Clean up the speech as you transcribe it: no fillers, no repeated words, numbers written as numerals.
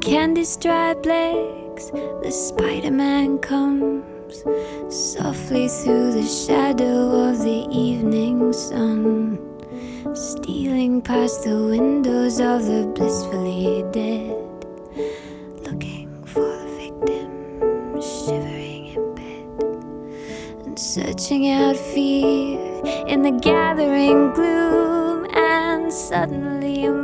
Candy's striped legs, the Spider-Man comes softly through the shadow of the evening sun, stealing past the windows of the blissfully dead, looking for the victim, shivering in bed, and searching out fear in the gathering gloom. And suddenly